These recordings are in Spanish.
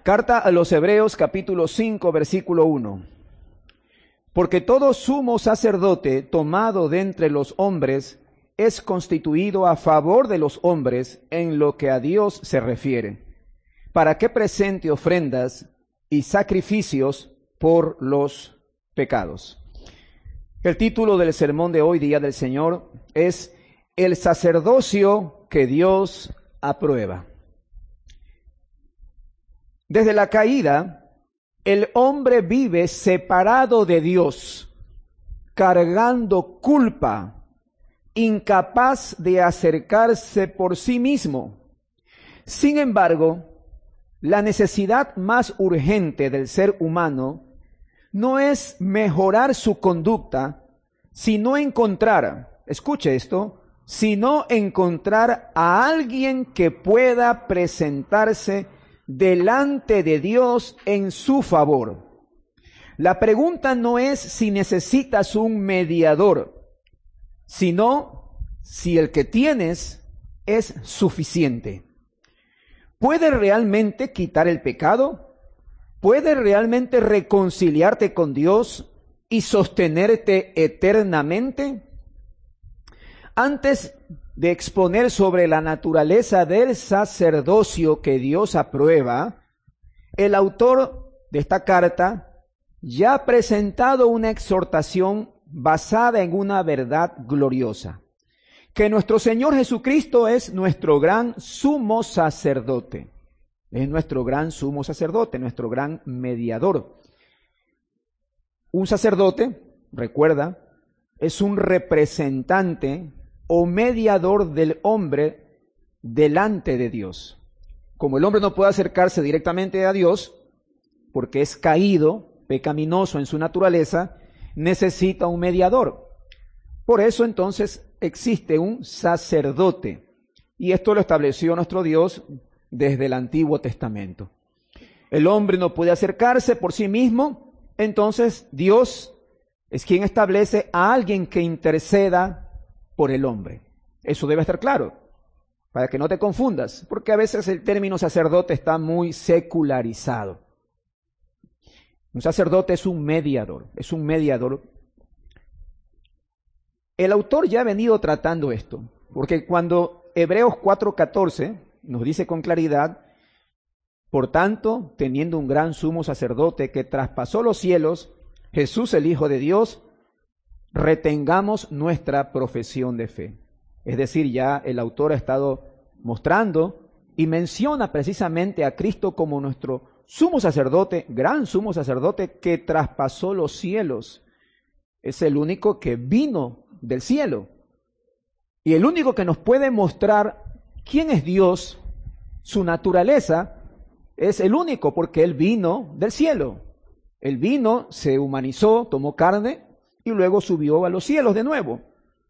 Carta a los Hebreos, capítulo 5, versículo 1. Porque todo sumo sacerdote tomado de entre los hombres es constituido a favor de los hombres en lo que a Dios se refiere, para que presente ofrendas y sacrificios por los pecados. El título del sermón de hoy, Día del Señor, es El sacerdocio que Dios aprueba. Desde la caída, el hombre vive separado de Dios, cargando culpa, incapaz de acercarse por sí mismo. Sin embargo, la necesidad más urgente del ser humano no es mejorar su conducta, sino encontrar, escuche esto, sino encontrar a alguien que pueda presentarse delante de Dios en su favor. La pregunta no es si necesitas un mediador, sino si el que tienes es suficiente. ¿Puede realmente quitar el pecado? ¿Puede realmente reconciliarte con Dios y sostenerte eternamente? Antes de exponer sobre la naturaleza del sacerdocio que Dios aprueba, el autor de esta carta ya ha presentado una exhortación basada en una verdad gloriosa, que nuestro Señor Jesucristo es nuestro gran sumo sacerdote, es nuestro gran sumo sacerdote, nuestro gran mediador. Un sacerdote, recuerda, es un representante o mediador del hombre delante de Dios. Como el hombre no puede acercarse directamente a Dios, porque es caído, pecaminoso en su naturaleza, necesita un mediador. Por eso entonces existe un sacerdote, y esto lo estableció nuestro Dios desde el Antiguo Testamento. El hombre no puede acercarse por sí mismo, entonces Dios es quien establece a alguien que interceda por el hombre. Eso debe estar claro, para que no te confundas, porque a veces el término sacerdote está muy secularizado. Un sacerdote es un mediador, El autor ya ha venido tratando esto, porque cuando Hebreos 4:14 nos dice con claridad, por tanto, teniendo un gran sumo sacerdote que traspasó los cielos, Jesús el Hijo de Dios, retengamos nuestra profesión de fe. Es decir, ya el autor ha estado mostrando y menciona precisamente a Cristo como nuestro sumo sacerdote, gran sumo sacerdote que traspasó los cielos. Es el único que vino del cielo y el único que nos puede mostrar quién es Dios, su naturaleza, es el único porque Él vino del cielo. Él vino, se humanizó, tomó carne y luego subió a los cielos de nuevo.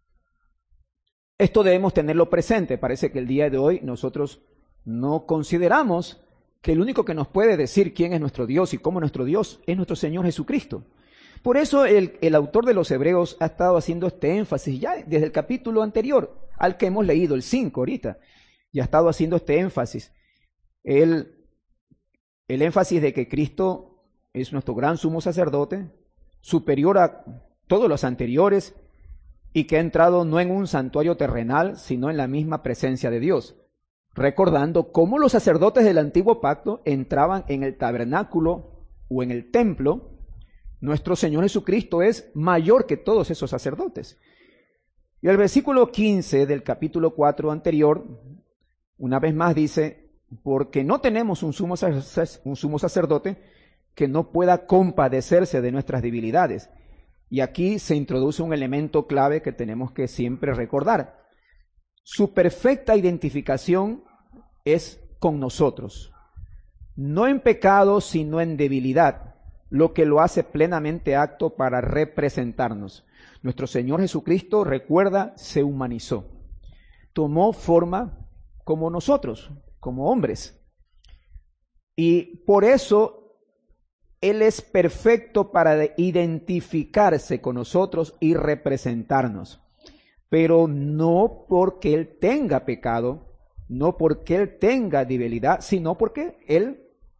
Esto debemos tenerlo presente. Parece que el día de hoy nosotros no consideramos que el único que nos puede decir quién es nuestro Dios y cómo nuestro Dios es nuestro Señor Jesucristo. Por eso el autor de los Hebreos ha estado haciendo este énfasis ya desde el capítulo anterior, al que hemos leído, el 5 ahorita. Ya ha estado haciendo este énfasis. El énfasis de que Cristo es nuestro gran sumo sacerdote, superior a todos los anteriores, y que ha entrado no en un santuario terrenal, sino en la misma presencia de Dios, recordando cómo los sacerdotes del antiguo pacto entraban en el tabernáculo o en el templo. Nuestro Señor Jesucristo es mayor que todos esos sacerdotes. Y el versículo 15 del capítulo 4 anterior, una vez más dice, porque no tenemos un sumo sacerdote que no pueda compadecerse de nuestras debilidades. Y aquí se introduce un elemento clave que tenemos que siempre recordar. Su perfecta identificación es con nosotros, no en pecado, sino en debilidad, lo que lo hace plenamente apto para representarnos. Nuestro Señor Jesucristo, recuerda, se humanizó, tomó forma como nosotros, como hombres. Y por eso Él es perfecto para identificarse con nosotros y representarnos, pero no porque Él tenga pecado, no porque Él tenga debilidad, sino porque Él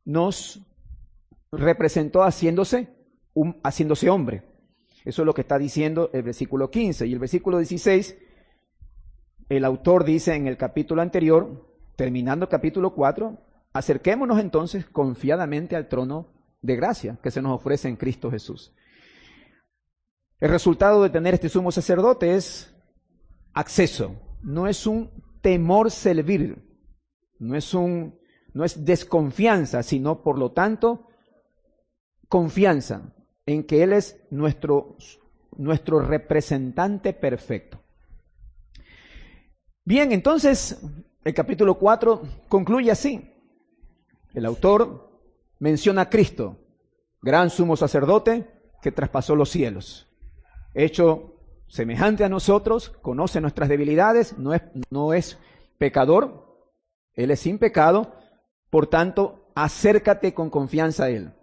nos representó haciéndose hombre. Eso es lo que está diciendo el versículo 15. Y el versículo 16, el autor dice en el capítulo anterior, terminando el capítulo 4, acerquémonos entonces confiadamente al trono de gracia que se nos ofrece en Cristo Jesús. El resultado de tener este sumo sacerdote es acceso, no es un temor servil, no es desconfianza, sino por lo tanto confianza en que Él es nuestro representante perfecto. Bien, entonces el capítulo 4 concluye así. El autor menciona a Cristo, gran sumo sacerdote que traspasó los cielos, hecho semejante a nosotros, conoce nuestras debilidades, no es pecador, Él es sin pecado, por tanto, acércate con confianza a Él.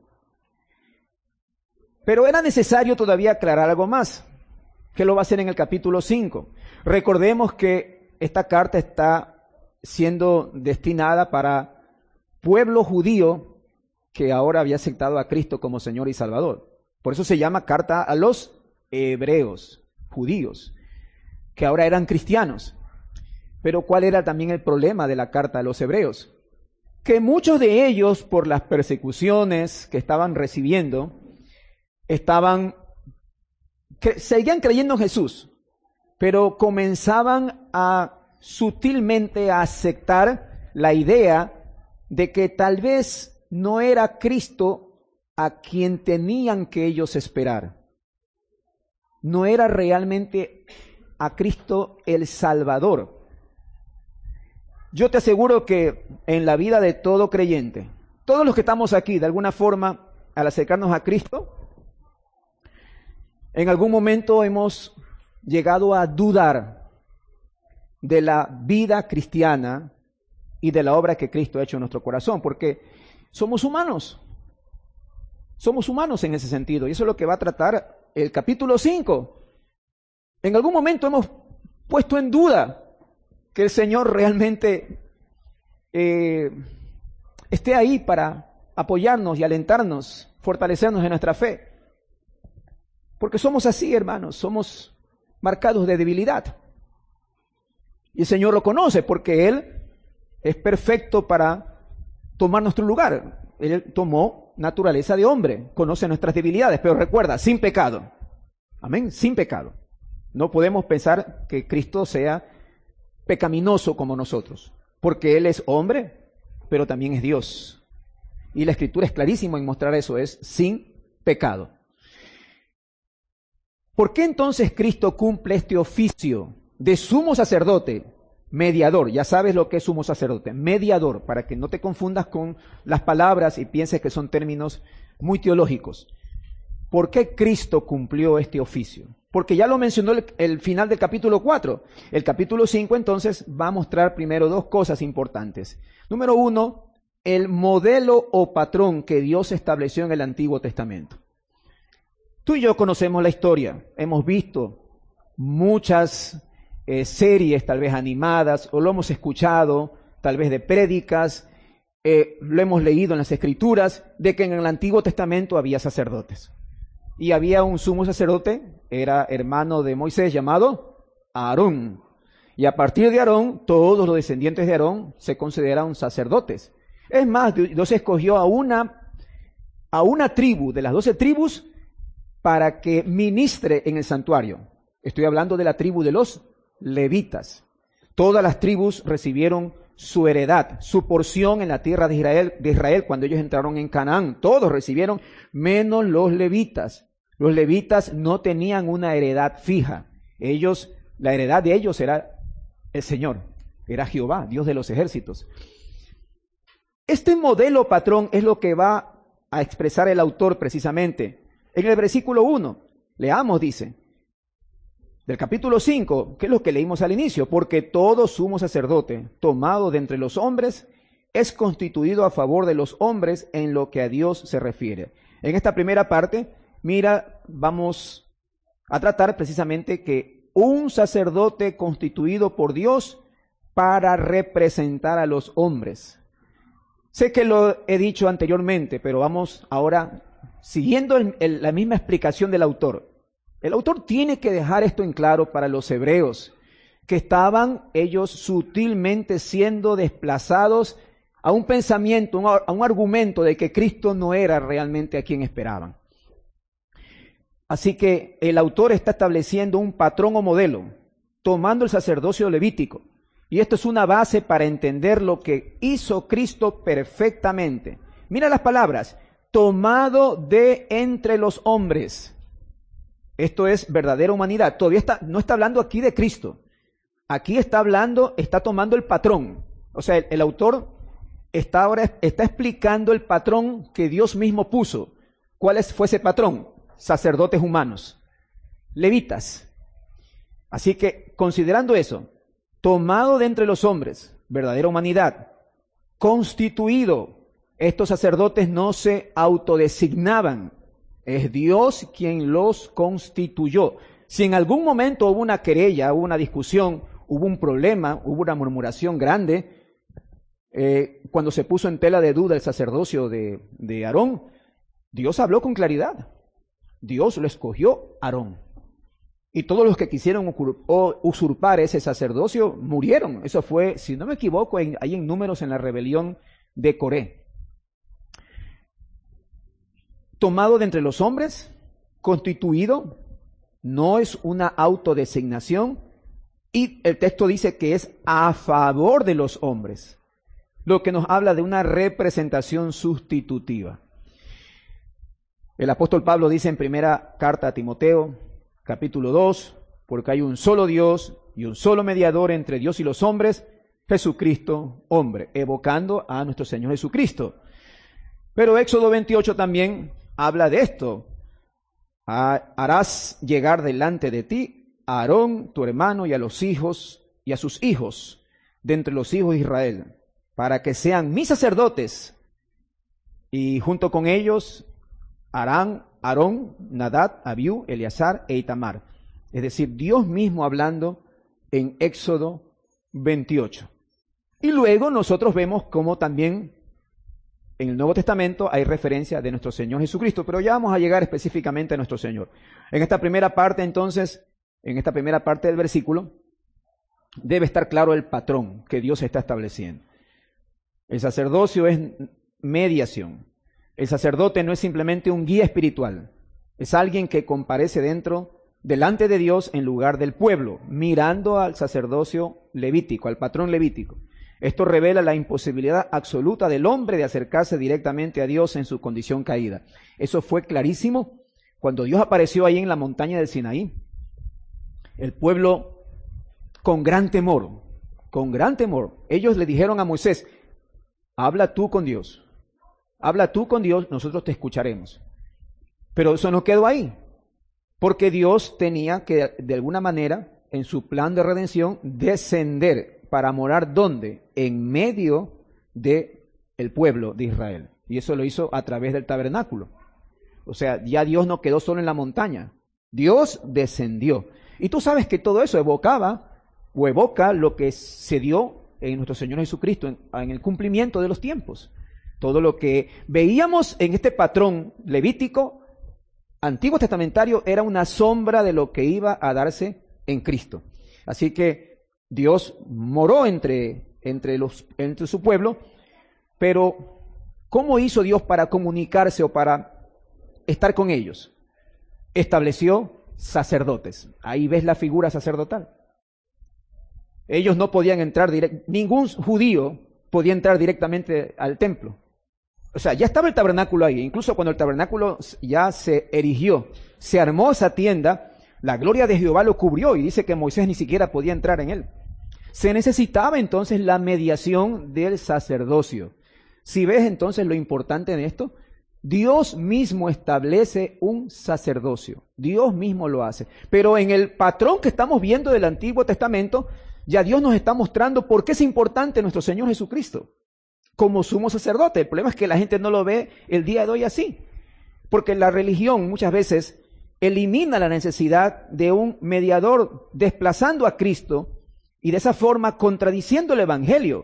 Pero era necesario todavía aclarar algo más, que lo va a hacer en el capítulo 5. Recordemos que esta carta está siendo destinada para pueblo judío que ahora había aceptado a Cristo como Señor y Salvador. Por eso se llama carta a los hebreos, judíos, que ahora eran cristianos. Pero ¿cuál era también el problema de la carta a los hebreos? Que muchos de ellos, por las persecuciones que estaban recibiendo, seguían creyendo en Jesús, pero comenzaban sutilmente a aceptar la idea de que tal vez no era Cristo a quien tenían que ellos esperar. No era realmente a Cristo el Salvador. Yo te aseguro que en la vida de todo creyente, todos los que estamos aquí, de alguna forma, al acercarnos a Cristo, en algún momento hemos llegado a dudar de la vida cristiana y de la obra que Cristo ha hecho en nuestro corazón, porque somos humanos en ese sentido, y eso es lo que va a tratar el capítulo 5. En algún momento hemos puesto en duda que el Señor realmente esté ahí para apoyarnos y alentarnos, fortalecernos en nuestra fe. Porque somos así, hermanos, somos marcados de debilidad. Y el Señor lo conoce porque Él es perfecto para tomar nuestro lugar. Él tomó naturaleza de hombre, conoce nuestras debilidades, pero recuerda, sin pecado. Amén, sin pecado. No podemos pensar que Cristo sea pecaminoso como nosotros, porque Él es hombre, pero también es Dios. Y la Escritura es clarísima en mostrar eso, es sin pecado. ¿Por qué entonces Cristo cumple este oficio de sumo sacerdote, mediador? Ya sabes lo que es sumo sacerdote, mediador, para que no te confundas con las palabras y pienses que son términos muy teológicos. ¿Por qué Cristo cumplió este oficio? Porque ya lo mencionó el final del capítulo 4. El capítulo 5 entonces va a mostrar primero dos cosas importantes. Número 1, el modelo o patrón que Dios estableció en el Antiguo Testamento. Tú y yo conocemos la historia, hemos visto muchas series tal vez animadas o lo hemos escuchado tal vez de prédicas, lo hemos leído en las Escrituras de que en el Antiguo Testamento había sacerdotes. Y había un sumo sacerdote, era hermano de Moisés, llamado Aarón. Y a partir de Aarón, todos los descendientes de Aarón se consideran sacerdotes. Es más, Dios escogió a una tribu, de las 12 tribus, para que ministre en el santuario. Estoy hablando de la tribu de los levitas. Todas las tribus recibieron su heredad, su porción en la tierra de Israel cuando ellos entraron en Canaán. Todos recibieron, menos los levitas. Los levitas no tenían una heredad fija. La heredad de ellos era el Señor, era Jehová, Dios de los ejércitos. Este modelo patrón es lo que va a expresar el autor precisamente. En el versículo 1, leamos, dice, del capítulo 5, que es lo que leímos al inicio, porque todo sumo sacerdote tomado de entre los hombres es constituido a favor de los hombres en lo que a Dios se refiere. En esta primera parte, vamos a tratar precisamente que un sacerdote constituido por Dios para representar a los hombres. Sé que lo he dicho anteriormente, pero vamos ahora siguiendo la misma explicación del autor. El autor tiene que dejar esto en claro para los hebreos, que estaban ellos sutilmente siendo desplazados a un pensamiento, a un argumento de que Cristo no era realmente a quien esperaban. Así que el autor está estableciendo un patrón o modelo, tomando el sacerdocio levítico. Y esto es una base para entender lo que hizo Cristo perfectamente. Mira las palabras, tomado de entre los hombres. Esto es verdadera humanidad. Todavía no está hablando aquí de Cristo. Aquí está tomando el patrón. O sea, el autor está explicando el patrón que Dios mismo puso. ¿Cuál fue ese patrón? Sacerdotes humanos, levitas. Así que, considerando eso, tomado de entre los hombres, verdadera humanidad, constituido, estos sacerdotes no se autodesignaban, es Dios quien los constituyó. Si en algún momento hubo una querella, hubo una discusión, hubo un problema, hubo una murmuración grande, cuando se puso en tela de duda el sacerdocio de Aarón, Dios habló con claridad. Dios lo escogió Aarón. Y todos los que quisieron usurpar ese sacerdocio murieron. Eso fue, si no me equivoco, ahí en Números, en la rebelión de Coré. Tomado de entre los hombres, constituido, no es una autodesignación, y el texto dice que es a favor de los hombres, lo que nos habla de una representación sustitutiva. El apóstol Pablo dice en primera carta a Timoteo, capítulo 2, porque hay un solo Dios y un solo mediador entre Dios y los hombres, Jesucristo, hombre, evocando a nuestro Señor Jesucristo. Pero Éxodo 28 también habla de esto. Harás llegar delante de ti a Aarón, tu hermano, y a los hijos, y a sus hijos, de entre los hijos de Israel, para que sean mis sacerdotes, y junto con ellos harán Aarón, Nadab, Abiú, Eleazar e Itamar. Es decir, Dios mismo hablando en Éxodo 28. Y luego nosotros vemos cómo también en el Nuevo Testamento hay referencia de nuestro Señor Jesucristo, pero ya vamos a llegar específicamente a nuestro Señor. En esta primera parte, entonces, en esta primera parte del versículo, debe estar claro el patrón que Dios está estableciendo. El sacerdocio es mediación. El sacerdote no es simplemente un guía espiritual, es alguien que comparece delante de Dios en lugar del pueblo, mirando al sacerdocio levítico, al patrón levítico. Esto revela la imposibilidad absoluta del hombre de acercarse directamente a Dios en su condición caída. Eso fue clarísimo cuando Dios apareció ahí en la montaña del Sinaí. El pueblo, con gran temor, ellos le dijeron a Moisés, habla tú con Dios, nosotros te escucharemos. Pero eso no quedó ahí, porque Dios tenía que, de alguna manera, en su plan de redención, descender para morar ¿dónde? En medio del pueblo de Israel. Y eso lo hizo a través del tabernáculo. O sea, ya Dios no quedó solo en la montaña, Dios descendió. Y tú sabes que todo eso evoca lo que se dio en nuestro Señor Jesucristo, en el cumplimiento de los tiempos. Todo lo que veíamos en este patrón levítico, antiguo testamentario, era una sombra de lo que iba a darse en Cristo. Así que Dios moró entre su pueblo, pero ¿cómo hizo Dios para comunicarse o para estar con ellos? Estableció sacerdotes. Ahí ves la figura sacerdotal. Ellos no podían entrar ningún judío podía entrar directamente al templo. O sea, ya estaba el tabernáculo ahí. Incluso cuando el tabernáculo ya se erigió, se armó esa tienda, la gloria de Jehová lo cubrió y dice que Moisés ni siquiera podía entrar en él. Se necesitaba entonces la mediación del sacerdocio. Si ves entonces lo importante de esto, Dios mismo establece un sacerdocio. Dios mismo lo hace. Pero en el patrón que estamos viendo del Antiguo Testamento, ya Dios nos está mostrando por qué es importante nuestro Señor Jesucristo como sumo sacerdote. El problema es que la gente no lo ve el día de hoy así, porque la religión muchas veces elimina la necesidad de un mediador, desplazando a Cristo y de esa forma contradiciendo el Evangelio.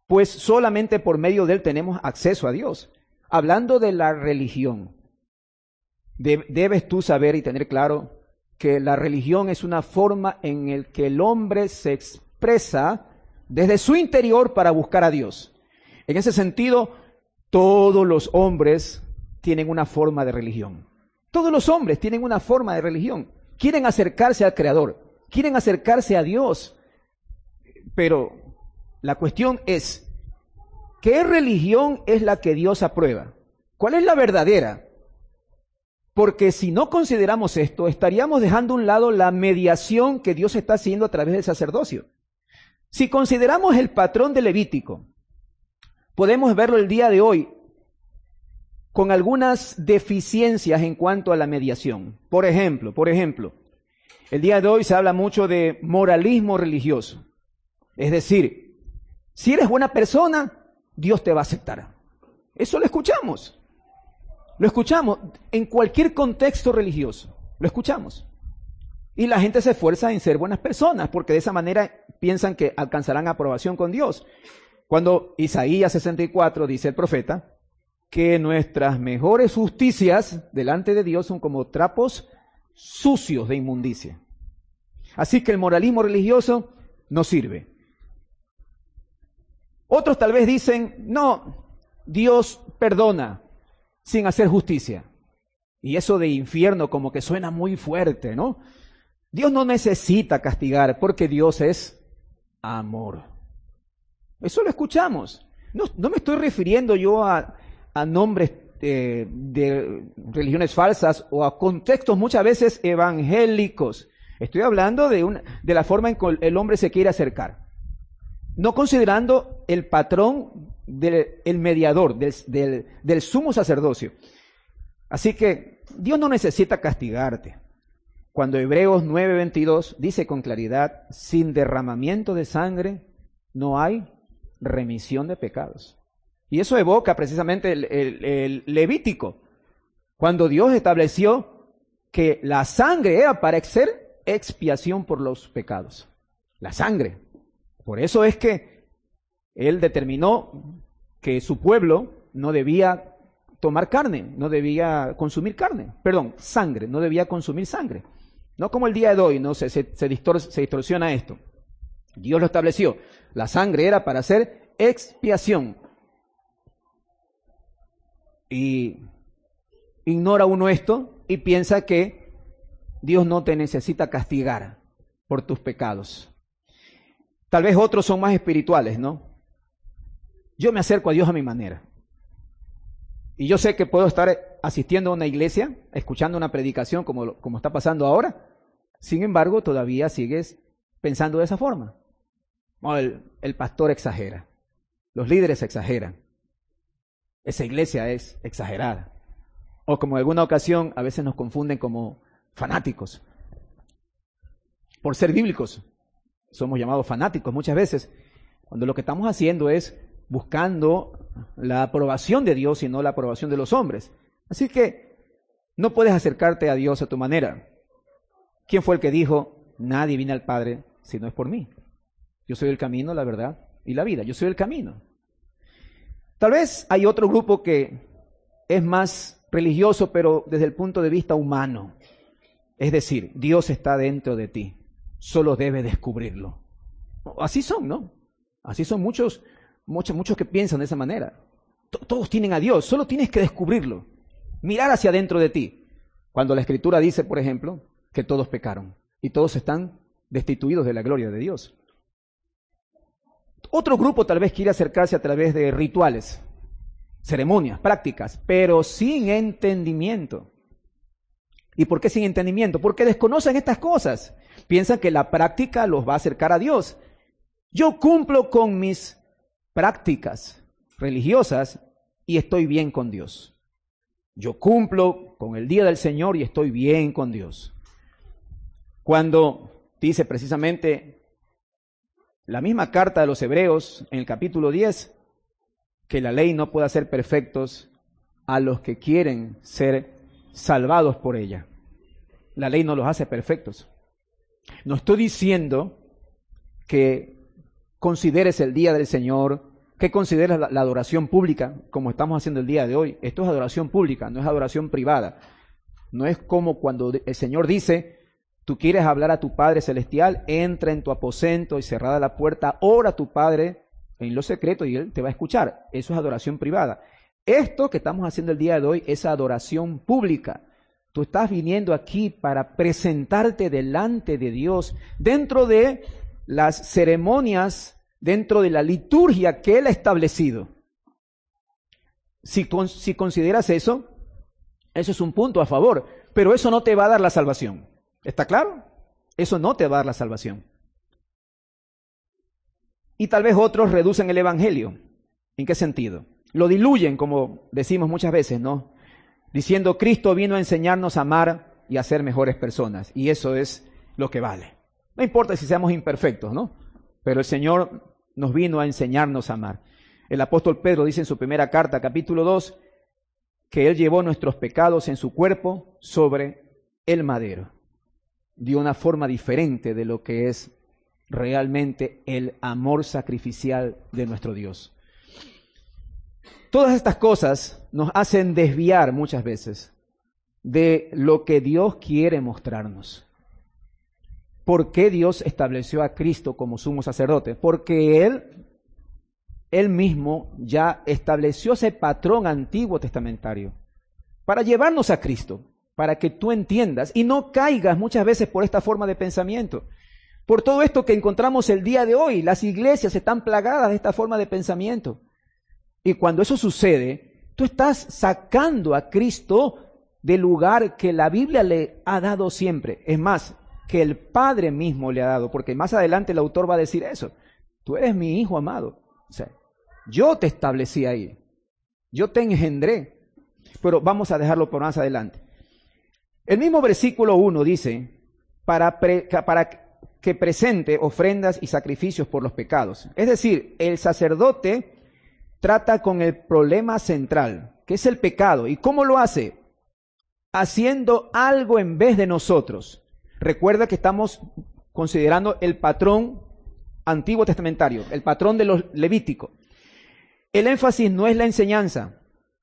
pues solamente por medio de él tenemos acceso a Dios. Hablando de la religión, debes tú saber y tener claro que la religión es una forma en la que el hombre se expresa desde su interior para buscar a Dios. En ese sentido, todos los hombres tienen una forma de religión. Todos los hombres tienen una forma de religión. Quieren acercarse al Creador, quieren acercarse a Dios. Pero la cuestión es, ¿qué religión es la que Dios aprueba? ¿Cuál es la verdadera? Porque si no consideramos esto, estaríamos dejando a un lado la mediación que Dios está haciendo a través del sacerdocio. Si consideramos el patrón de Levítico, podemos verlo el día de hoy con algunas deficiencias en cuanto a la mediación. Por ejemplo, el día de hoy se habla mucho de moralismo religioso. Es decir, si eres buena persona, Dios te va a aceptar. Eso lo escuchamos. Lo escuchamos en cualquier contexto religioso. Lo escuchamos. Y la gente se esfuerza en ser buenas personas porque de esa manera piensan que alcanzarán aprobación con Dios. Cuando Isaías 64 dice el profeta que nuestras mejores justicias delante de Dios son como trapos sucios de inmundicia. Así que el moralismo religioso no sirve. Otros tal vez dicen, no, Dios perdona sin hacer justicia. Y eso de infierno como que suena muy fuerte, ¿no? Dios no necesita castigar porque Dios es amor. Eso lo escuchamos. No me estoy refiriendo yo a nombres de religiones falsas o a contextos muchas veces evangélicos. Estoy hablando de la forma en que el hombre se quiere acercar. No considerando el patrón del mediador, del sumo sacerdocio. Así que Dios no necesita castigarte. Cuando Hebreos 9:22 dice con claridad, sin derramamiento de sangre no hay remisión de pecados. Y eso evoca precisamente el Levítico, cuando Dios estableció que la sangre era para hacer expiación por los pecados. La sangre. Por eso es que Él determinó que su pueblo no debía tomar carne, no debía consumir sangre, no debía consumir sangre. No como el día de hoy, no se distorsiona esto. Dios lo estableció. La sangre era para hacer expiación. Y ignora uno esto y piensa que Dios no te necesita castigar por tus pecados. Tal vez otros son más espirituales, ¿no? Yo me acerco a Dios a mi manera. Y yo sé que puedo estar asistiendo a una iglesia, escuchando una predicación como está pasando ahora. Sin embargo, todavía sigues pensando de esa forma. Oh, el pastor exagera. Los líderes exageran. Esa iglesia es exagerada. O como en alguna ocasión a veces nos confunden como fanáticos. Por ser bíblicos, somos llamados fanáticos muchas veces, cuando lo que estamos haciendo es buscando la aprobación de Dios y no la aprobación de los hombres. Así que no puedes acercarte a Dios a tu manera. ¿Quién fue el que dijo, nadie viene al Padre si no es por mí? Yo soy el camino, la verdad y la vida. Yo soy el camino. Tal vez hay otro grupo que es más religioso, pero desde el punto de vista humano. Es decir, Dios está dentro de ti. Solo debes descubrirlo. Así son, ¿no? Así son muchos que piensan de esa manera. Todos tienen a Dios, solo tienes que descubrirlo. Mirar hacia adentro de ti. Cuando la Escritura dice, por ejemplo, que todos pecaron y todos están destituidos de la gloria de Dios. Otro grupo tal vez quiere acercarse a través de rituales, ceremonias, prácticas, pero sin entendimiento. ¿Y por qué sin entendimiento? Porque desconocen estas cosas. Piensan que la práctica los va a acercar a Dios. Yo cumplo con mis prácticas religiosas y estoy bien con Dios. Yo cumplo con el día del Señor y estoy bien con Dios. Cuando dice precisamente la misma carta de los Hebreos en el capítulo 10, que la ley no puede hacer perfectos a los que quieren ser salvados por ella. La ley no los hace perfectos. No estoy diciendo que consideres el día del Señor, ¿Qué consideras la adoración pública, como estamos haciendo el día de hoy? Esto es adoración pública, no es adoración privada. No es como cuando el Señor dice, tú quieres hablar a tu Padre Celestial, entra en tu aposento y cerrada la puerta, ora a tu Padre en lo secreto y Él te va a escuchar. Eso es adoración privada. Esto que estamos haciendo el día de hoy es adoración pública. Tú estás viniendo aquí para presentarte delante de Dios dentro de las ceremonias, dentro de la liturgia que Él ha establecido. Si consideras eso es un punto a favor, pero eso no te va a dar la salvación. ¿Está claro? Eso no te va a dar la salvación. Y tal vez otros reducen el evangelio. ¿En qué sentido? Lo diluyen, como decimos muchas veces, ¿no? Diciendo, Cristo vino a enseñarnos a amar y a ser mejores personas. Y eso es lo que vale. No importa si seamos imperfectos, ¿no? Pero el Señor nos vino a enseñarnos a amar. El apóstol Pedro dice en su primera carta, capítulo 2, que Él llevó nuestros pecados en su cuerpo sobre el madero. De una forma diferente de lo que es realmente el amor sacrificial de nuestro Dios. Todas estas cosas nos hacen desviar muchas veces de lo que Dios quiere mostrarnos. ¿Por qué Dios estableció a Cristo como sumo sacerdote? Porque Él mismo ya estableció ese patrón antiguo testamentario para llevarnos a Cristo, para que tú entiendas y no caigas muchas veces por esta forma de pensamiento. Por todo esto que encontramos el día de hoy, las iglesias están plagadas de esta forma de pensamiento. Y cuando eso sucede, tú estás sacando a Cristo del lugar que la Biblia le ha dado siempre. Es más, que el Padre mismo le ha dado, porque más adelante el autor va a decir eso. Tú eres mi hijo amado. O sea, yo te establecí ahí. Yo te engendré. Pero vamos a dejarlo por más adelante. El mismo versículo 1 dice, para que presente ofrendas y sacrificios por los pecados. Es decir, el sacerdote trata con el problema central, que es el pecado. ¿Y cómo lo hace? Haciendo algo en vez de nosotros. Recuerda que estamos considerando el patrón antiguo testamentario, el patrón de los levíticos. El énfasis no es la enseñanza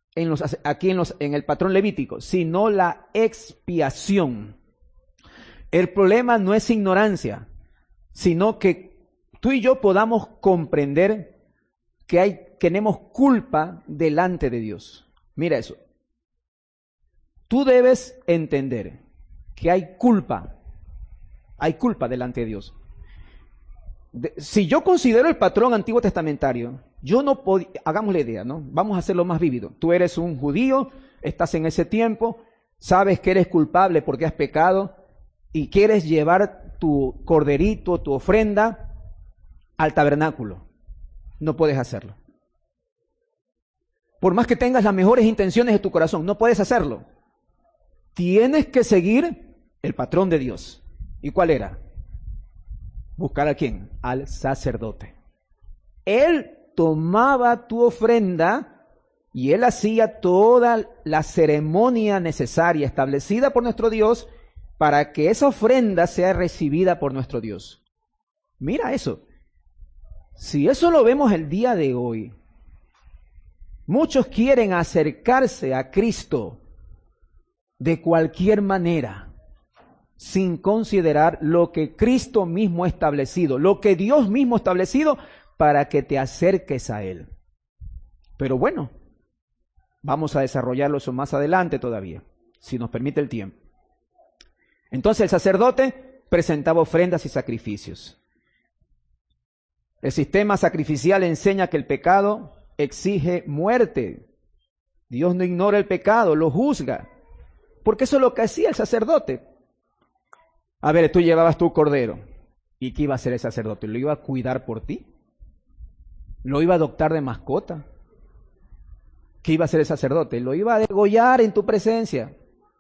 en el patrón levítico, sino la expiación. El problema no es ignorancia, sino que tú y yo podamos comprender que tenemos culpa delante de Dios. Mira eso. Tú debes entender que hay culpa delante de Dios. Si yo considero el patrón antiguo testamentario, yo no puedo, hagamos la idea, ¿no? Vamos a hacerlo más vívido. Tú eres un judío, estás en ese tiempo, sabes que eres culpable porque has pecado y quieres llevar tu corderito, tu ofrenda al tabernáculo. No puedes hacerlo. Por más que tengas las mejores intenciones de tu corazón, no puedes hacerlo. Tienes que seguir el patrón de Dios. ¿Y cuál era? ¿Buscar a quién? Al sacerdote. Él tomaba tu ofrenda y él hacía toda la ceremonia necesaria establecida por nuestro Dios para que esa ofrenda sea recibida por nuestro Dios. Mira eso. Si eso lo vemos el día de hoy, muchos quieren acercarse a Cristo de cualquier manera, sin considerar lo que Cristo mismo ha establecido, lo que Dios mismo ha establecido para que te acerques a Él. Pero bueno, vamos a desarrollarlo eso más adelante todavía, si nos permite el tiempo. Entonces el sacerdote presentaba ofrendas y sacrificios. El sistema sacrificial enseña que el pecado exige muerte. Dios no ignora el pecado, lo juzga, porque eso es lo que hacía el sacerdote. A ver, tú llevabas tu cordero. ¿Y qué iba a hacer el sacerdote? ¿Lo iba a cuidar por ti? ¿Lo iba a adoptar de mascota? ¿Qué iba a hacer el sacerdote? Lo iba a degollar en tu presencia.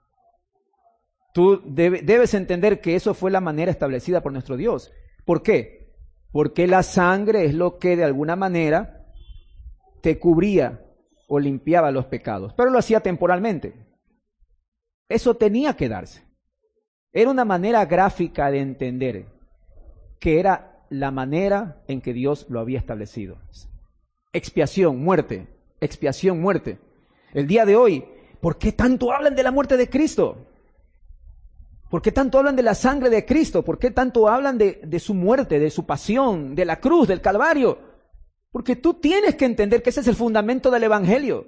Tú debes entender que eso fue la manera establecida por nuestro Dios. ¿Por qué? Porque la sangre es lo que de alguna manera te cubría o limpiaba los pecados, pero lo hacía temporalmente. Eso tenía que darse. Era una manera gráfica de entender que era la manera en que Dios lo había establecido. expiación, muerte, expiación, muerte. El día de hoy, ¿por qué tanto hablan de la muerte de Cristo? ¿Por qué tanto hablan de la sangre de Cristo? ¿Por qué tanto hablan de su muerte, de su pasión, de la cruz, del Calvario? Porque tú tienes que entender que ese es el fundamento del Evangelio.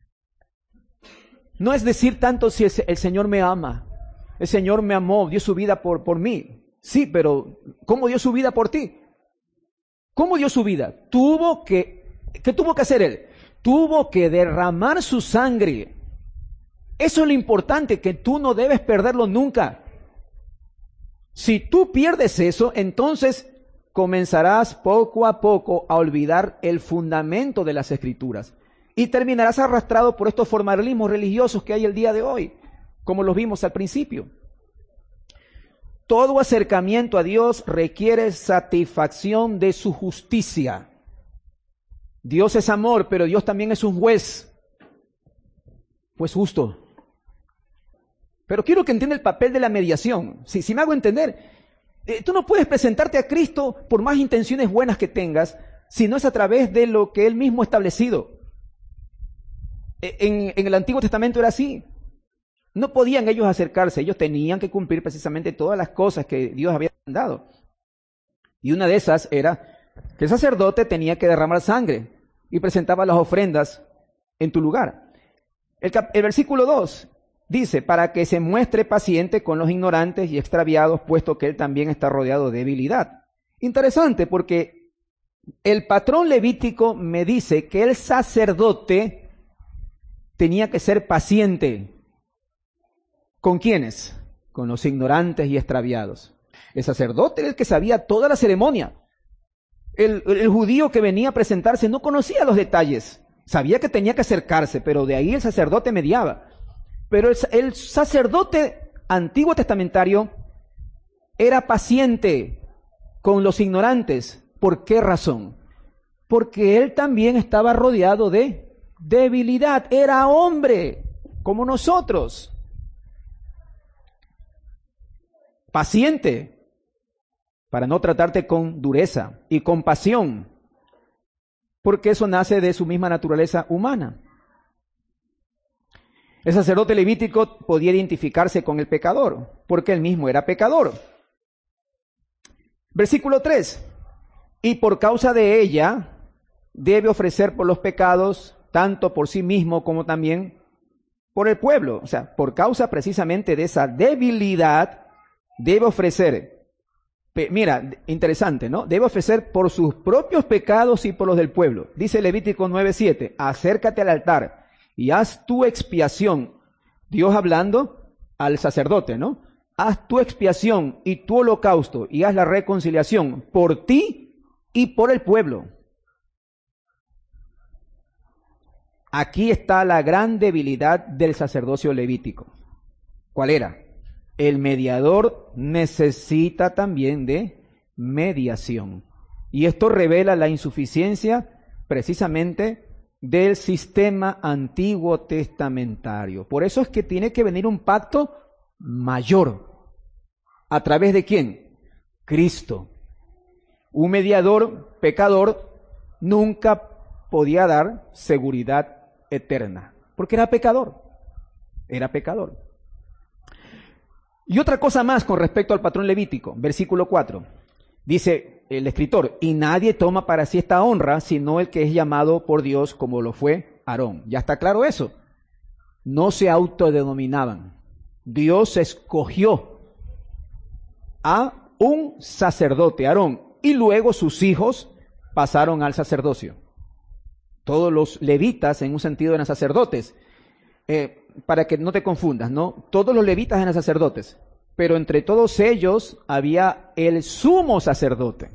No es decir tanto si el Señor me ama, el Señor me amó, dio su vida por mí. Sí, pero ¿cómo dio su vida por ti? ¿Cómo dio su vida? ¿Qué tuvo que hacer Él? Tuvo que derramar su sangre. Eso es lo importante, que tú no debes perderlo nunca. Si tú pierdes eso, entonces comenzarás poco a poco a olvidar el fundamento de las Escrituras y terminarás arrastrado por estos formalismos religiosos que hay el día de hoy, como los vimos al principio. Todo acercamiento a Dios requiere satisfacción de su justicia. Dios es amor, pero Dios también es un juez justo. Pero quiero que entienda el papel de la mediación. Si me hago entender, tú no puedes presentarte a Cristo por más intenciones buenas que tengas, si no es a través de lo que Él mismo ha establecido. En el Antiguo Testamento era así. No podían ellos acercarse, ellos tenían que cumplir precisamente todas las cosas que Dios había mandado. Y una de esas era que el sacerdote tenía que derramar sangre y presentaba las ofrendas en tu lugar. El versículo 2 dice, para que se muestre paciente con los ignorantes y extraviados, puesto que él también está rodeado de debilidad. Interesante, porque el patrón levítico me dice que el sacerdote tenía que ser paciente. ¿Con quiénes? Con los ignorantes y extraviados. El sacerdote era el que sabía toda la ceremonia. El judío que venía a presentarse no conocía los detalles. Sabía que tenía que acercarse, pero de ahí el sacerdote mediaba. Pero el sacerdote antiguo testamentario era paciente con los ignorantes. ¿Por qué razón? Porque él también estaba rodeado de debilidad. Era hombre, como nosotros. Paciente, para no tratarte con dureza y compasión, porque eso nace de su misma naturaleza humana. El sacerdote levítico podía identificarse con el pecador, porque él mismo era pecador. Versículo 3. Y por causa de ella, debe ofrecer por los pecados, tanto por sí mismo como también por el pueblo. O sea, por causa precisamente de esa debilidad, debe ofrecer. Mira, interesante, ¿no? Debe ofrecer por sus propios pecados y por los del pueblo. Dice Levítico 9:7, acércate al altar y haz tu expiación. Dios hablando al sacerdote, ¿no? Haz tu expiación y tu holocausto y haz la reconciliación por ti y por el pueblo. Aquí está la gran debilidad del sacerdocio levítico. ¿Cuál era? El mediador necesita también de mediación. Y esto revela la insuficiencia precisamente del sistema antiguo testamentario. Por eso es que tiene que venir un pacto mayor. ¿A través de quién? Cristo. Un mediador pecador nunca podía dar seguridad eterna, porque era pecador. Era pecador. Y otra cosa más con respecto al patrón levítico, versículo 4. Dice el escritor, y nadie toma para sí esta honra, sino el que es llamado por Dios como lo fue Aarón. Ya está claro eso. No se autodenominaban. Dios escogió a un sacerdote, Aarón, y luego sus hijos pasaron al sacerdocio. Todos los levitas, en un sentido, eran sacerdotes. Para que no te confundas, ¿no? Todos los levitas eran sacerdotes, pero entre todos ellos había el sumo sacerdote.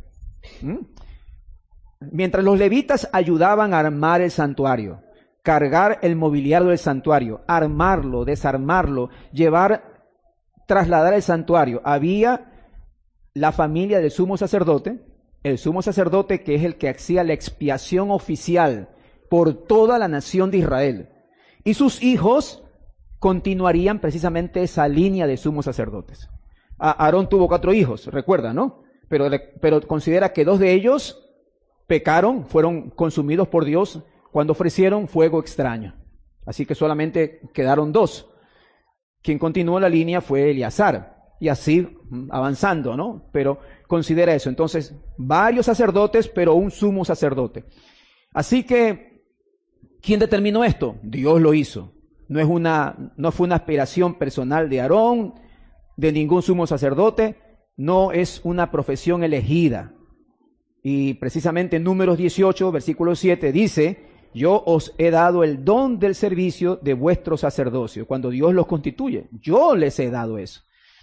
Mientras los levitas ayudaban a armar el santuario, cargar el mobiliario del santuario, armarlo, desarmarlo, trasladar el santuario, había la familia del sumo sacerdote, el sumo sacerdote que es el que hacía la expiación oficial por toda la nación de Israel. Y sus hijos continuarían precisamente esa línea de sumos sacerdotes. Aarón tuvo 4 hijos, recuerda, ¿no? Pero considera que 2 de ellos pecaron, fueron consumidos por Dios cuando ofrecieron fuego extraño. Así que solamente quedaron 2. Quien continuó la línea fue Eleazar. Y así avanzando, ¿no? Pero considera eso. Entonces, varios sacerdotes, pero un sumo sacerdote. Así que, ¿quién determinó esto? Dios lo hizo. No fue una aspiración personal de Aarón, de ningún sumo sacerdote. No es una profesión elegida. Y precisamente en Números 18, versículo 7, dice: yo os he dado el don del servicio de vuestro sacerdocio. Cuando Dios los constituye, yo les he dado eso.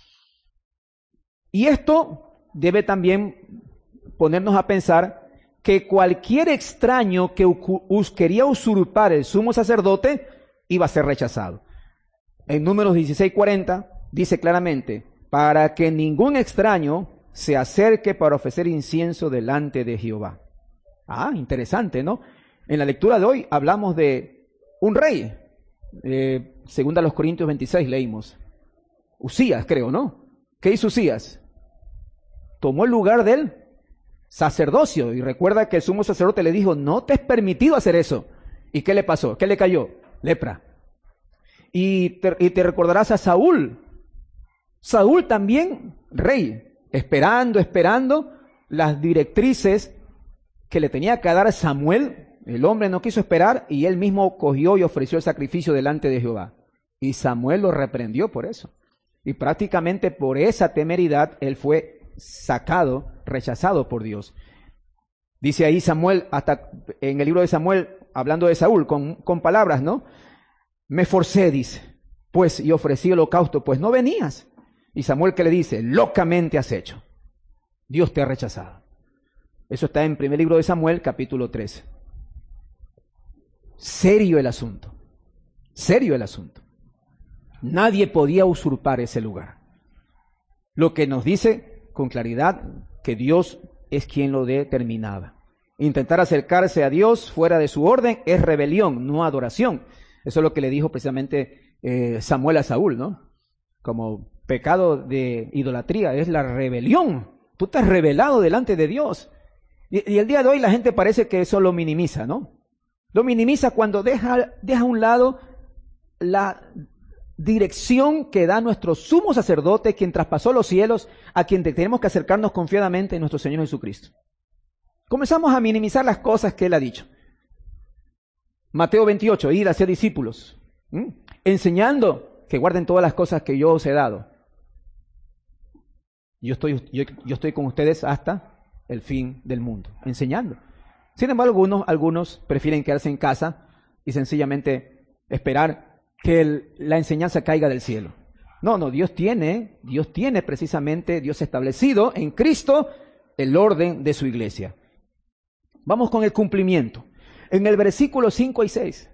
Y esto debe también ponernos a pensar que cualquier extraño que quería usurpar el sumo sacerdote iba a ser rechazado. En Números 16:40 dice claramente: para que ningún extraño se acerque para ofrecer incienso delante de Jehová. Ah, interesante, ¿no? En la lectura de hoy hablamos de un rey. Segunda a los Corintios 26 leímos. Usías, creo, ¿no? ¿Qué hizo Usías? Tomó el lugar del sacerdocio. Y recuerda que el sumo sacerdote le dijo: no te es permitido hacer eso. ¿Y qué le pasó? ¿Qué le cayó? Lepra. Y te recordarás a Saúl. Saúl también, rey, esperando las directrices que le tenía que dar Samuel. El hombre no quiso esperar y él mismo cogió y ofreció el sacrificio delante de Jehová. Y Samuel lo reprendió por eso. Y prácticamente por esa temeridad él fue sacado, rechazado por Dios. Dice ahí Samuel, hasta en el libro de Samuel, hablando de Saúl, con palabras, ¿no? Me forcé, dice, pues, y ofrecí holocausto, pues no venías. Y Samuel, ¿qué le dice? Locamente has hecho. Dios te ha rechazado. Eso está en primer libro de Samuel, capítulo 13. Serio el asunto. Serio el asunto. Nadie podía usurpar ese lugar. Lo que nos dice con claridad que Dios es quien lo determinaba. Intentar acercarse a Dios fuera de su orden es rebelión, no adoración. Eso es lo que le dijo precisamente Samuel a Saúl, ¿no? Como pecado de idolatría es la rebelión. Tú te has rebelado delante de Dios. Y el día de hoy la gente parece que eso lo minimiza, ¿no? Lo minimiza cuando deja a un lado la dirección que da nuestro sumo sacerdote, quien traspasó los cielos, a quien tenemos que acercarnos confiadamente en nuestro Señor Jesucristo. Comenzamos a minimizar las cosas que Él ha dicho. Mateo 28, id a ser discípulos, enseñando que guarden todas las cosas que yo os he dado. Yo estoy con ustedes hasta el fin del mundo, enseñando. Sin embargo, algunos prefieren quedarse en casa y sencillamente esperar que la enseñanza caiga del cielo. No, Dios tiene precisamente, Dios ha establecido en Cristo el orden de su iglesia. Vamos con el cumplimiento. En el versículo 5 y 6,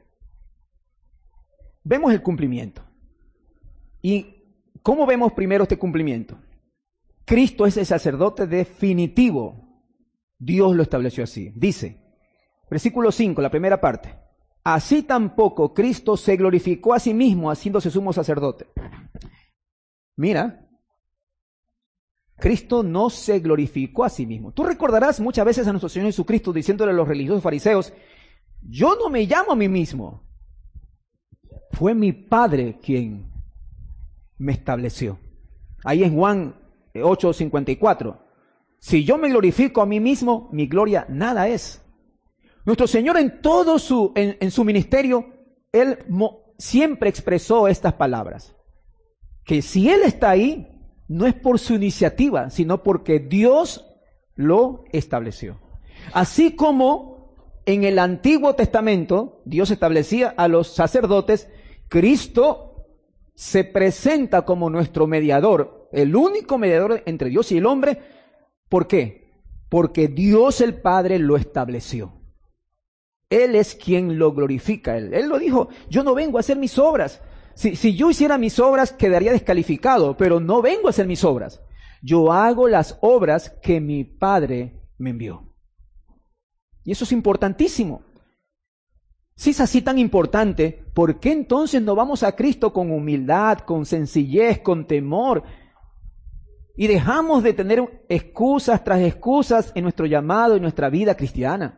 vemos el cumplimiento. ¿Y cómo vemos primero este cumplimiento? Cristo es el sacerdote definitivo. Dios lo estableció así. Dice, versículo 5, la primera parte. Así tampoco Cristo se glorificó a sí mismo haciéndose sumo sacerdote. Mira, Cristo no se glorificó a sí mismo. Tú recordarás muchas veces a nuestro Señor Jesucristo diciéndole a los religiosos fariseos: yo no me llamo a mí mismo. Fue mi Padre quien me estableció. Ahí en Juan 8:54. Si yo me glorifico a mí mismo, mi gloria nada es. Nuestro Señor en todo su ministerio, Él siempre expresó estas palabras. Que si Él está ahí, no es por su iniciativa, sino porque Dios lo estableció. Así como en el Antiguo Testamento, Dios establecía a los sacerdotes, Cristo se presenta como nuestro mediador, el único mediador entre Dios y el hombre. ¿Por qué? Porque Dios el Padre lo estableció. Él es quien lo glorifica. Él lo dijo: yo no vengo a hacer mis obras. Si yo hiciera mis obras, quedaría descalificado, pero no vengo a hacer mis obras. Yo hago las obras que mi Padre me envió. Y eso es importantísimo. Si es así tan importante, ¿por qué entonces no vamos a Cristo con humildad, con sencillez, con temor? Y dejamos de tener excusas tras excusas en nuestro llamado y nuestra vida cristiana.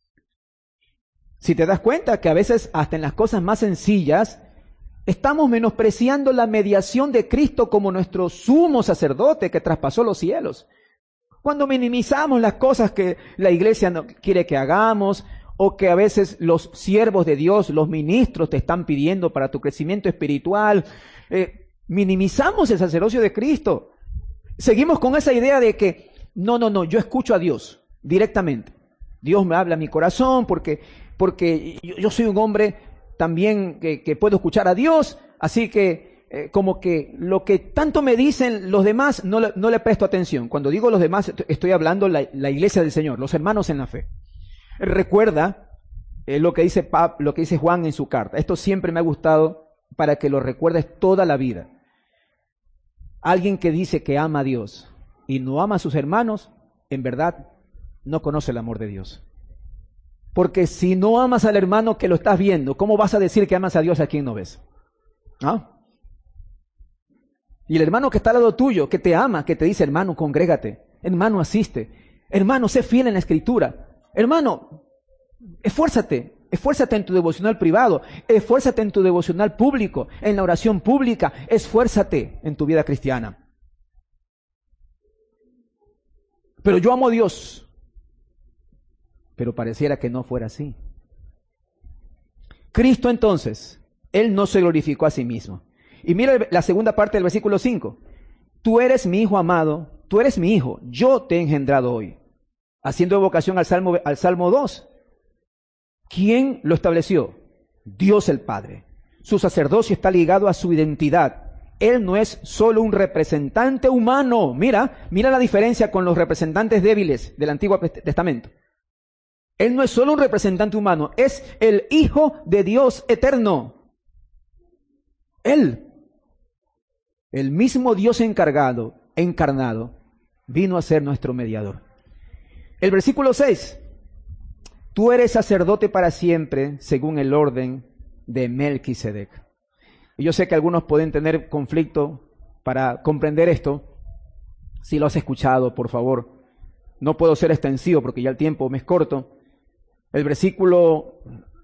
Si te das cuenta que a veces hasta en las cosas más sencillas estamos menospreciando la mediación de Cristo como nuestro sumo sacerdote que traspasó los cielos. Cuando minimizamos las cosas que la iglesia no quiere que hagamos, o que a veces los siervos de Dios, los ministros te están pidiendo para tu crecimiento espiritual, minimizamos el sacerdocio de Cristo. Seguimos con esa idea de que, no, yo escucho a Dios directamente. Dios me habla a mi corazón porque yo soy un hombre también que puedo escuchar a Dios, así que como que lo que tanto me dicen los demás no le presto atención. Cuando digo los demás, estoy hablando la iglesia del Señor, los hermanos en la fe. Recuerda lo que dice Juan en su carta. Esto siempre me ha gustado para que lo recuerdes toda la vida. Alguien que dice que ama a Dios y no ama a sus hermanos, en verdad no conoce el amor de Dios. Porque si no amas al hermano que lo estás viendo, ¿cómo vas a decir que amas a Dios a quien no ves? ¿Ah? Y el hermano que está al lado tuyo, que te ama, que te dice, hermano, congrégate, hermano, asiste, hermano, sé fiel en la Escritura, hermano, esfuérzate en tu devocional privado, esfuérzate en tu devocional público, en la oración pública, esfuérzate en tu vida cristiana. Pero yo amo a Dios, pero pareciera que no fuera así. Cristo entonces, Él no se glorificó a sí mismo. Y mira la segunda parte del versículo 5. Tú eres mi hijo amado, tú eres mi hijo, yo te he engendrado hoy. Haciendo evocación al Salmo 2. ¿Quién lo estableció? Dios el Padre. Su sacerdocio está ligado a su identidad. Él no es solo un representante humano. Mira la diferencia con los representantes débiles del Antiguo Testamento. Él no es solo un representante humano, es el Hijo de Dios eterno. Él, el mismo Dios encarnado, vino a ser nuestro mediador. El versículo 6. Tú eres sacerdote para siempre, según el orden de Melquisedec. Y yo sé que algunos pueden tener conflicto para comprender esto. Si lo has escuchado, por favor. No puedo ser extensivo porque ya el tiempo me es corto. El versículo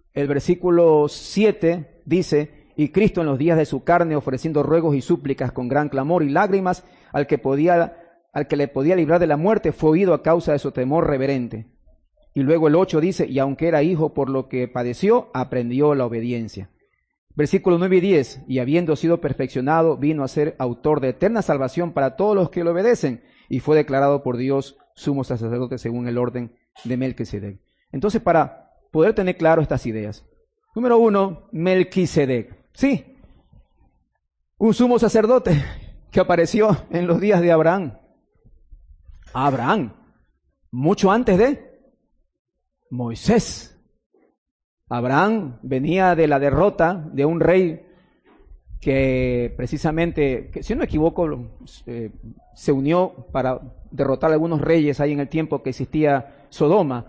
7 dice, y Cristo en los días de su carne, ofreciendo ruegos y súplicas con gran clamor y lágrimas, al que le podía librar de la muerte, fue oído a causa de su temor reverente. Y luego el 8 dice, y aunque era hijo por lo que padeció, aprendió la obediencia. Versículos 9 y 10, y habiendo sido perfeccionado, vino a ser autor de eterna salvación para todos los que le obedecen, y fue declarado por Dios sumo sacerdote según el orden de Melquisedec. Entonces, para poder tener claro estas ideas. Número 1, Melquisedec. Sí, un sumo sacerdote que apareció en los días de Abraham. Abraham, mucho antes de Moisés. Abraham venía de la derrota de un rey que precisamente, si no me equivoco, se unió para derrotar a algunos reyes ahí en el tiempo que existía Sodoma.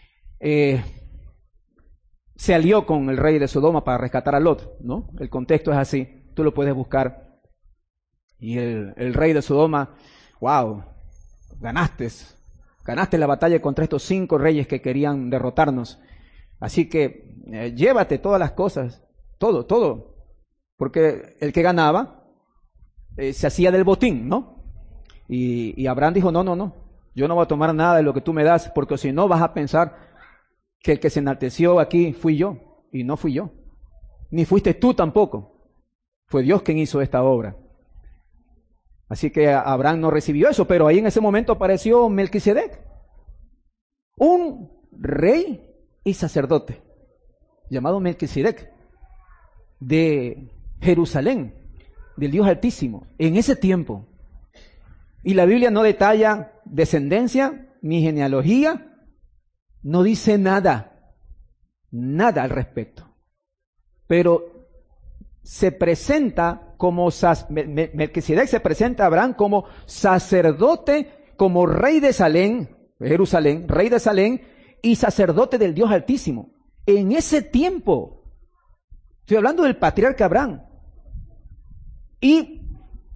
Se alió con el rey de Sodoma para rescatar a Lot, ¿no? El contexto es así, tú lo puedes buscar. Y el rey de Sodoma, wow, ganaste la batalla contra estos 5 reyes que querían derrotarnos. Así que llévate todas las cosas, todo, porque el que ganaba se hacía del botín, ¿no? Y Abraham dijo, no, yo no voy a tomar nada de lo que tú me das, porque si no vas a pensar que el que se enalteció aquí fui yo, y no fui yo, ni fuiste tú tampoco, fue Dios quien hizo esta obra. Así que Abraham no recibió eso, pero ahí en ese momento apareció Melquisedec, un rey y sacerdote, llamado Melquisedec, de Jerusalén, del Dios Altísimo, en ese tiempo. Y la Biblia no detalla descendencia ni genealogía, no dice nada al respecto. Pero se presenta como, Melquisedec se presenta a Abraham como sacerdote, como rey de Jerusalén, rey de Salem y sacerdote del Dios Altísimo. En ese tiempo, estoy hablando del patriarca Abraham. Y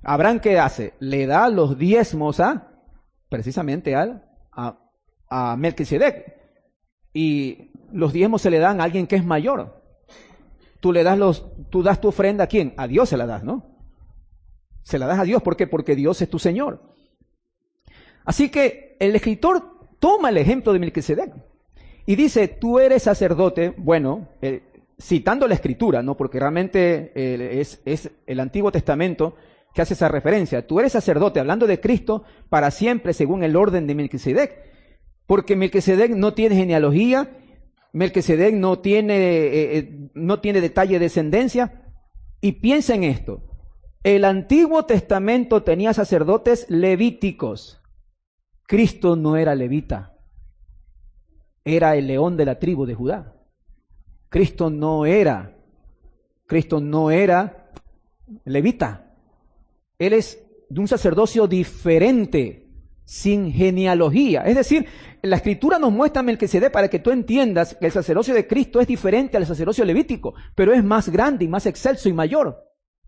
Abraham, ¿qué hace? Le da los diezmos precisamente a Melquisedec. Y los diezmos se le dan a alguien que es mayor. Tú das tu ofrenda ¿a quién? A Dios se la das, ¿no? Se la das a Dios, ¿por qué? Porque Dios es tu Señor. Así que el escritor toma el ejemplo de Melquisedec y dice, tú eres sacerdote, bueno, citando la Escritura, ¿no? Porque realmente es el Antiguo Testamento que hace esa referencia. Tú eres sacerdote, hablando de Cristo, para siempre, según el orden de Melquisedec. Porque Melquisedec no tiene genealogía, Melquisedec no tiene detalle de descendencia. Y piensa en esto. El Antiguo Testamento tenía sacerdotes levíticos. Cristo no era levita. Era el león de la tribu de Judá. Cristo no era levita. Él es de un sacerdocio diferente, sin genealogía. Es decir, la Escritura nos muestra a Melquisedec para que tú entiendas que el sacerdocio de Cristo es diferente al sacerdocio levítico, pero es más grande y más excelso y mayor.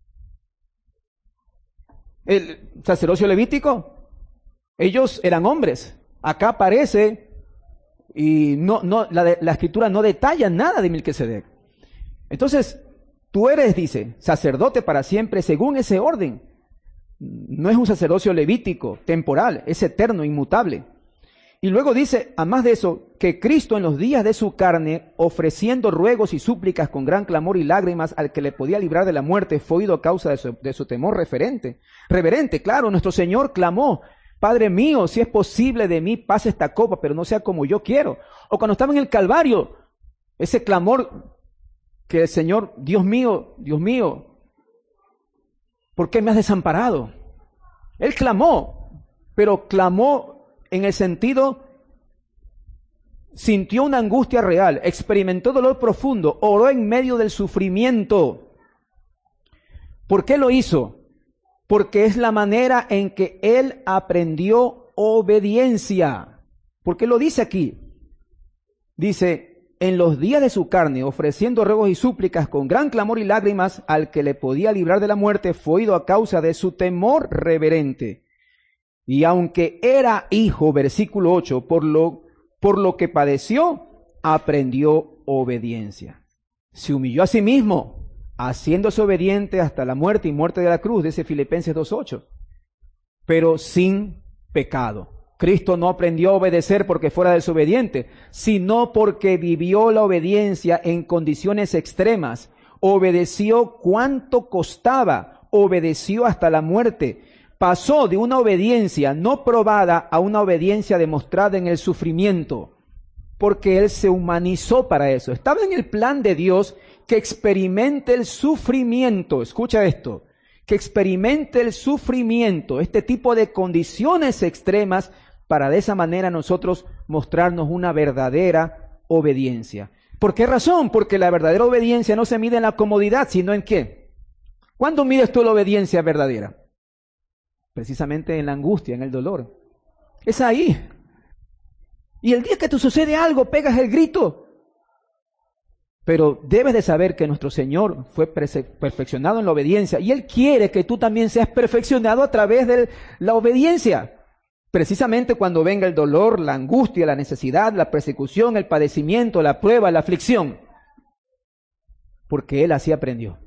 El sacerdocio levítico, ellos eran hombres. Acá aparece y la Escritura no detalla nada de Melquisedec. Entonces, tú eres, dice, sacerdote para siempre según ese orden. No es un sacerdocio levítico, temporal, es eterno, inmutable. Y luego dice, además de eso, que Cristo en los días de su carne, ofreciendo ruegos y súplicas con gran clamor y lágrimas al que le podía librar de la muerte, fue oído a causa de su temor reverente. Claro, nuestro Señor clamó, Padre mío, si es posible de mí, pase esta copa, pero no sea como yo quiero. O cuando estaba en el Calvario, ese clamor que el Señor, Dios mío, ¿por qué me has desamparado? Él clamó, pero clamó en el sentido, sintió una angustia real, experimentó dolor profundo, oró en medio del sufrimiento. ¿Por qué lo hizo? Porque es la manera en que él aprendió obediencia. ¿Por qué lo dice aquí? Dice, en los días de su carne, ofreciendo ruegos y súplicas con gran clamor y lágrimas al que le podía librar de la muerte, fue oído a causa de su temor reverente. Y aunque era hijo, versículo 8, por lo que padeció, aprendió obediencia. Se humilló a sí mismo, haciéndose obediente hasta la muerte y muerte de la cruz, dice Filipenses 2:8, pero sin pecado. Cristo no aprendió a obedecer porque fuera desobediente, sino porque vivió la obediencia en condiciones extremas. Obedeció cuanto costaba, obedeció hasta la muerte. Pasó de una obediencia no probada a una obediencia demostrada en el sufrimiento, porque Él se humanizó para eso. Estaba en el plan de Dios que experimente el sufrimiento. Escucha esto, que experimente el sufrimiento, este tipo de condiciones extremas, para de esa manera nosotros mostrarnos una verdadera obediencia. ¿Por qué razón? Porque la verdadera obediencia no se mide en la comodidad, sino en ¿qué? ¿Cuándo mides tú la obediencia verdadera? Precisamente en la angustia, en el dolor. Es ahí. Y el día que te sucede algo, pegas el grito. Pero debes de saber que nuestro Señor fue perfeccionado en la obediencia y Él quiere que tú también seas perfeccionado a través de la obediencia. Precisamente cuando venga el dolor, la angustia, la necesidad, la persecución, el padecimiento, la prueba, la aflicción. Porque Él así aprendió.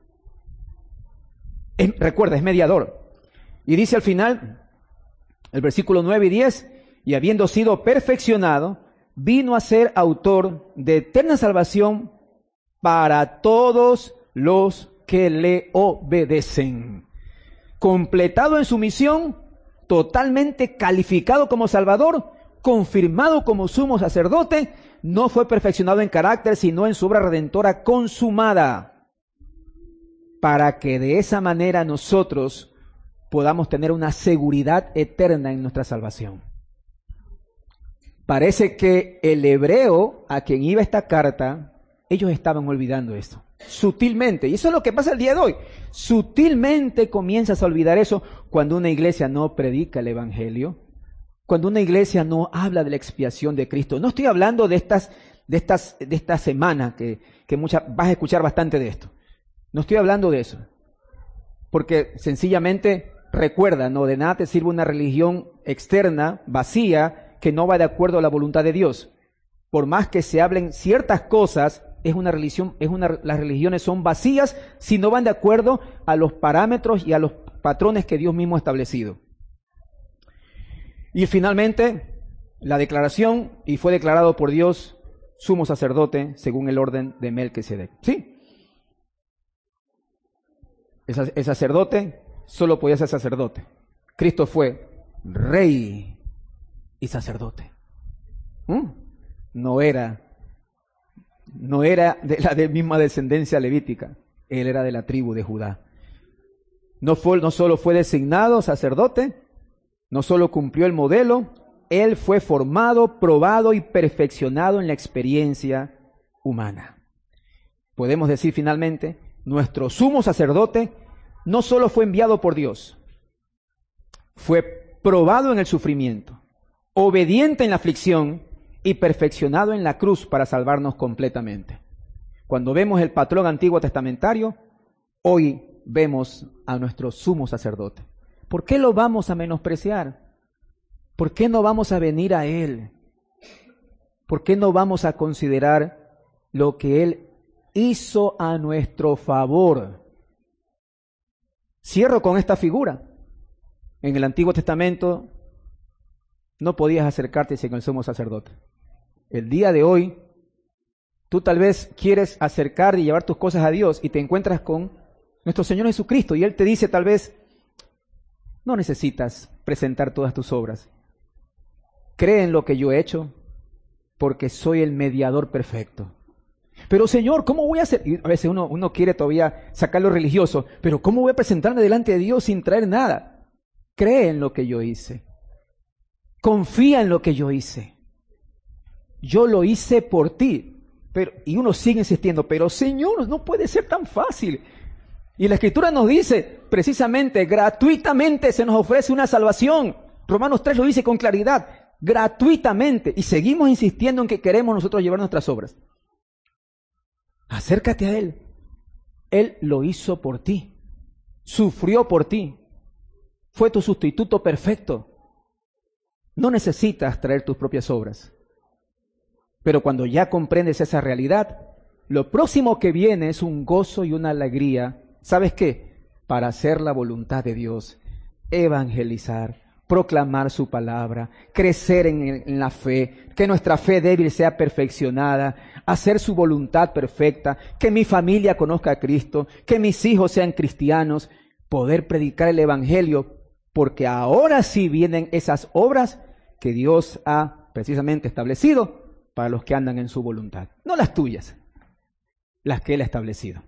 Recuerda, es mediador. Y dice al final, el versículo 9 y 10, y habiendo sido perfeccionado, vino a ser autor de eterna salvación para todos los que le obedecen. Completado en su misión, totalmente calificado como Salvador, confirmado como sumo sacerdote, no fue perfeccionado en carácter, sino en su obra redentora consumada, para que de esa manera nosotros podamos tener una seguridad eterna en nuestra salvación. Parece que el hebreo a quien iba esta carta, ellos estaban olvidando esto, sutilmente. Y eso es lo que pasa el día de hoy. Sutilmente comienzas a olvidar eso cuando una iglesia no predica el evangelio, cuando una iglesia no habla de la expiación de Cristo. No estoy hablando de esta semana, que vas a escuchar bastante de esto. No estoy hablando de eso. Porque sencillamente Recuerda, no de nada te sirve una religión externa, vacía, que no va de acuerdo a la voluntad de Dios. Por más que se hablen ciertas cosas, las religiones son vacías si no van de acuerdo a los parámetros y a los patrones que Dios mismo ha establecido. Y finalmente, la declaración, y fue declarado por Dios sumo sacerdote según el orden de Melquisedec. ¿Sí? El sacerdote solo podía ser sacerdote. Cristo fue rey y sacerdote. No era de la misma descendencia levítica. Él era de la tribu de Judá. No solo fue designado sacerdote, no solo cumplió el modelo, él fue formado, probado y perfeccionado en la experiencia humana. Podemos decir finalmente, nuestro sumo sacerdote no solo fue enviado por Dios, fue probado en el sufrimiento, obediente en la aflicción y perfeccionado en la cruz para salvarnos completamente. Cuando vemos el patrón antiguo testamentario, hoy vemos a nuestro sumo sacerdote. ¿Por qué lo vamos a menospreciar? ¿Por qué no vamos a venir a Él? ¿Por qué no vamos a considerar lo que Él hizo a nuestro favor? Cierro con esta figura. En el Antiguo Testamento no podías acercarte sin el sumo sacerdote. El día de hoy, tú tal vez quieres acercar y llevar tus cosas a Dios y te encuentras con nuestro Señor Jesucristo y Él te dice tal vez, no necesitas presentar todas tus obras. Cree en lo que yo he hecho porque soy el mediador perfecto. Pero Señor, ¿cómo voy a hacer? Y a veces uno quiere todavía sacar lo religioso, pero ¿cómo voy a presentarme delante de Dios sin traer nada? Cree en lo que yo hice. Confía en lo que yo hice. Yo lo hice por ti. Y uno sigue insistiendo, pero Señor, no puede ser tan fácil. Y la Escritura nos dice, precisamente, gratuitamente se nos ofrece una salvación. Romanos 3 lo dice con claridad, gratuitamente. Y seguimos insistiendo en que queremos nosotros llevar nuestras obras. Acércate a Él. Él lo hizo por ti. Sufrió por ti. Fue tu sustituto perfecto. No necesitas traer tus propias obras. Pero cuando ya comprendes esa realidad, lo próximo que viene es un gozo y una alegría. ¿Sabes qué? Para hacer la voluntad de Dios, evangelizar, proclamar su palabra, crecer en la fe, que nuestra fe débil sea perfeccionada, hacer su voluntad perfecta, que mi familia conozca a Cristo, que mis hijos sean cristianos, poder predicar el evangelio, porque ahora sí vienen esas obras que Dios ha precisamente establecido para los que andan en su voluntad. No las tuyas, las que Él ha establecido.